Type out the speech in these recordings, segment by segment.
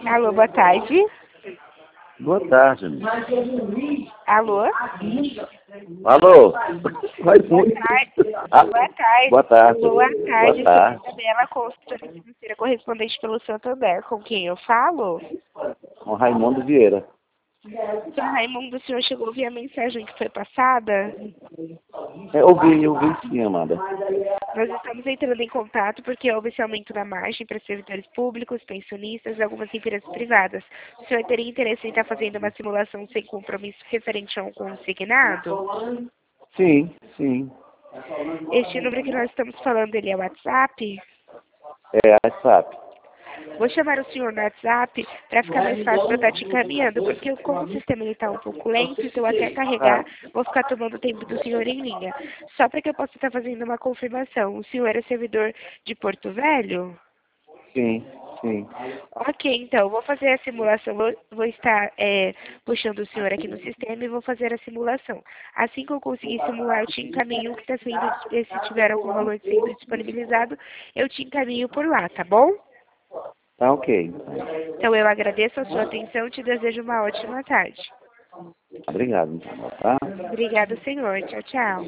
Alô, boa tarde. Boa tarde, amigo. Alô? Alô? Vai Boa muito. tarde. Ah, Boa tarde. boa tarde. Boa tarde, Boa tarde. sou Isabela, consultora financeira correspondente pelo Santander. Com quem eu falo? Com Raimundo Vieira. Seu Raimundo, o senhor chegou a ouvir a mensagem que foi passada? Eu vi sim, Amanda. Nós estamos entrando em contato porque houve esse aumento da margem para servidores públicos, pensionistas e algumas empresas privadas. O senhor teria interesse em estar fazendo uma simulação sem compromisso referente a um consignado? Sim, sim. Este número que nós estamos falando, ele é o WhatsApp? É a WhatsApp. Vou chamar o senhor no WhatsApp para ficar mais fácil para eu estar te encaminhando, porque como o sistema está um pouco lento, então até carregar, vou ficar tomando tempo do senhor em linha. Só para que eu possa estar fazendo uma confirmação. O senhor é servidor de Porto Velho? Sim, sim. Ok, então, vou fazer a simulação, vou estar puxando o senhor aqui no sistema e vou fazer a simulação. Assim que eu conseguir simular, eu te encaminho o que está sendo, se tiver algum valor sendo disponibilizado, eu te encaminho por lá, tá bom? Tá ok. Então, eu agradeço a sua atenção e te desejo uma ótima tarde. Obrigado, então, tá? Obrigada, senhor. Tchau, tchau.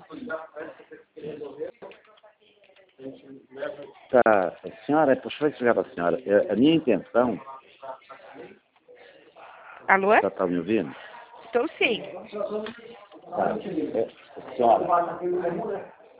Tá, senhora, deixa eu explicar para a senhora. A minha intenção, Alô? já está me ouvindo? Estou sim. Tá. Senhora,